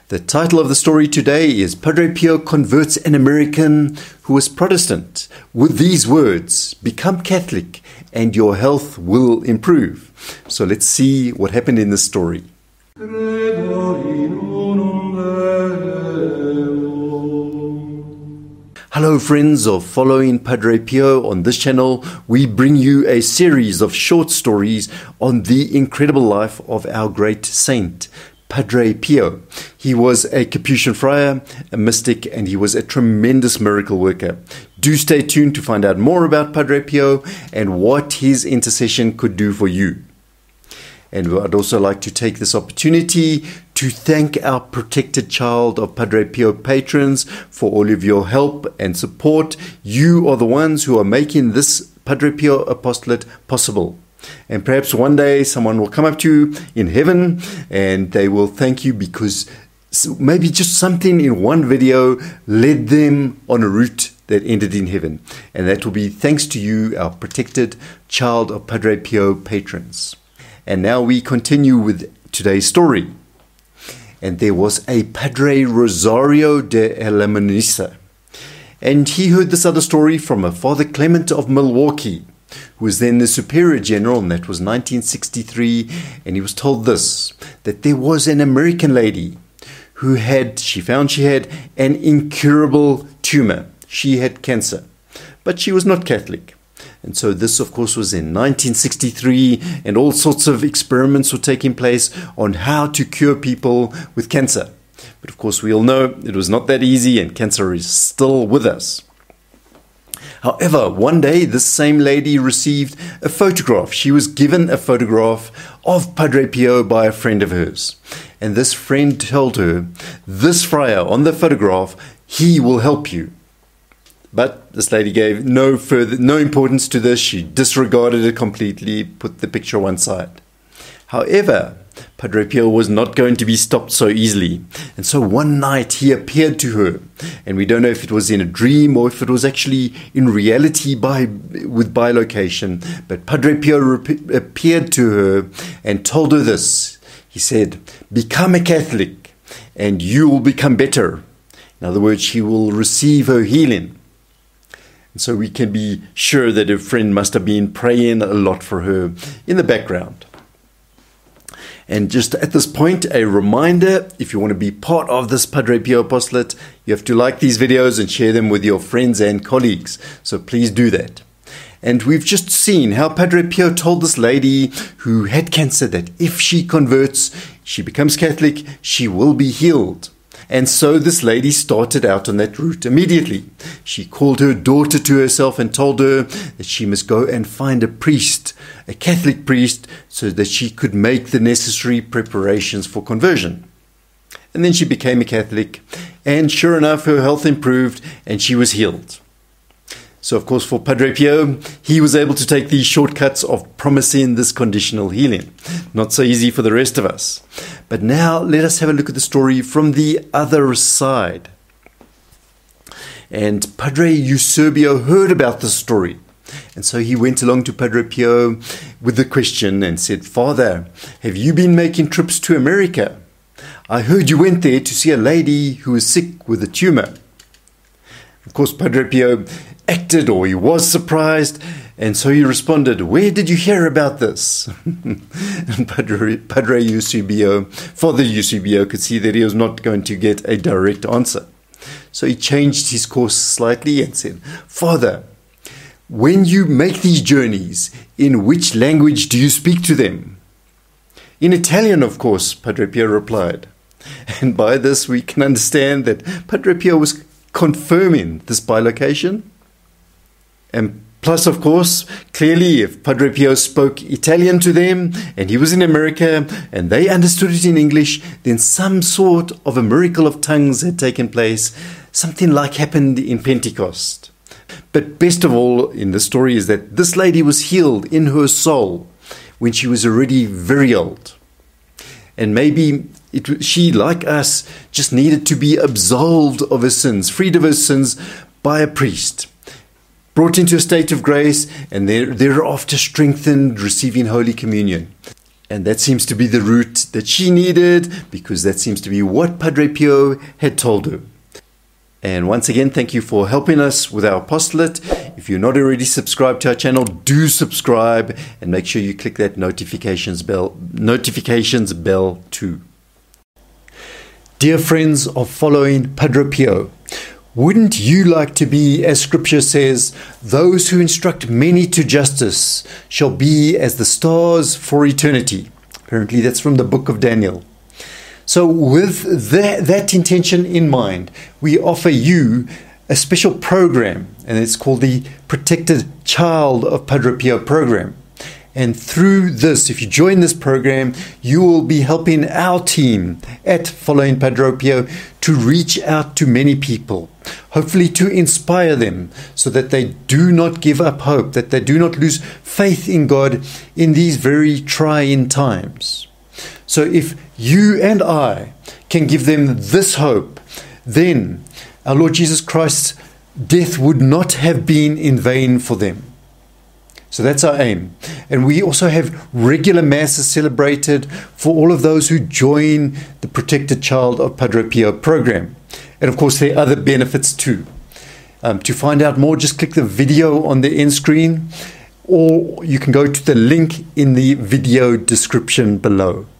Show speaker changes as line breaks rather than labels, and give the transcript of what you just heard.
The title of the story today is Padre Pio converts an American who was Protestant with these words: become Catholic and your health will improve. So let's see what happened in this story. Hello friends of Following Padre Pio. On this channel we bring you a series of short stories on the incredible life of our great saint, Padre Pio. He was a Capuchin friar, a mystic, and he was a tremendous miracle worker. Do stay tuned to find out more about Padre Pio and what his intercession could do for you. And I'd also like to take this opportunity to thank our protected child of Padre Pio patrons for all of your help and support. You are the ones who are making this Padre Pio apostolate possible. And perhaps one day someone will come up to you in heaven and they will thank you because maybe just something in one video led them on a route that ended in heaven. And that will be thanks to you, our protected child of Padre Pio patrons. And now we continue with today's story. And there was a Padre Rosario de Alemanniza. And he heard this other story from a Father Clement of Milwaukee, who was then the Superior General, and that was 1963, and he was told this, that there was an American lady who found she had an incurable tumor. She had cancer, but she was not Catholic. And so this, of course, was in 1963, and all sorts of experiments were taking place on how to cure people with cancer. But of course, we all know it was not that easy, and cancer is still with us. However, one day, this same lady received a photograph. She was given a photograph of Padre Pio by a friend of hers. And this friend told her, this friar on the photograph, he will help you. But this lady gave no importance to this. She disregarded it completely, put the picture one side. However, Padre Pio was not going to be stopped so easily. And so one night he appeared to her. And we don't know if it was in a dream or if it was actually in reality with bilocation. But Padre Pio appeared to her and told her this. He said, become a Catholic and you will become better. In other words, she will receive her healing. And so we can be sure that her friend must have been praying a lot for her in the background. And just at this point, a reminder, if you want to be part of this Padre Pio apostolate, you have to like these videos and share them with your friends and colleagues. So please do that. And we've just seen how Padre Pio told this lady who had cancer that if she converts, she becomes Catholic, she will be healed. And so this lady started out on that route immediately. She called her daughter to herself and told her that she must go and find a priest, a Catholic priest, so that she could make the necessary preparations for conversion. And then she became a Catholic, and sure enough, her health improved and she was healed. So of course for Padre Pio, he was able to take these shortcuts of promising this conditional healing. Not so easy for the rest of us. But now let us have a look at the story from the other side. And Padre Eusebio heard about this story. And so he went along to Padre Pio with the question and said, Father, have you been making trips to America? I heard you went there to see a lady who was sick with a tumor. Of course, Padre Pio acted, or he was surprised, and so he responded, where did you hear about this? And Padre Eusebio, Father Eusebio, could see that he was not going to get a direct answer. So he changed his course slightly and said, Father, when you make these journeys, in which language do you speak to them? In Italian, of course, Padre Pio replied. And by this we can understand that Padre Pio was confirming this bilocation. And plus, of course, clearly if Padre Pio spoke Italian to them and he was in America and they understood it in English, then some sort of a miracle of tongues had taken place, something like happened in Pentecost. But best of all in the story is that this lady was healed in her soul when she was already very old. And maybe she, like us, just needed to be absolved of her sins, freed of her sins by a priest, brought into a state of grace, and thereafter strengthened, receiving Holy Communion. And that seems to be the route that she needed, because that seems to be what Padre Pio had told her. And once again, thank you for helping us with our apostolate. If you're not already subscribed to our channel, do subscribe and make sure you click that notifications bell too. Dear friends of following Padre Pio, wouldn't you like to be, as Scripture says, those who instruct many to justice shall be as the stars for eternity? Apparently that's from the book of Daniel. So with that intention in mind, we offer you a special program, and it's called the Protected Child of Padre Pio program. And through this, if you join this program, you will be helping our team at Following Padre Pio to reach out to many people, hopefully to inspire them so that they do not give up hope, that they do not lose faith in God in these very trying times. So if you and I can give them this hope, then our Lord Jesus Christ's death would not have been in vain for them. So that's our aim. And we also have regular masses celebrated for all of those who join the Protected Child of Padre Pio program. And of course, there are other benefits too. To find out more, just click the video on the end screen, or you can go to the link in the video description below.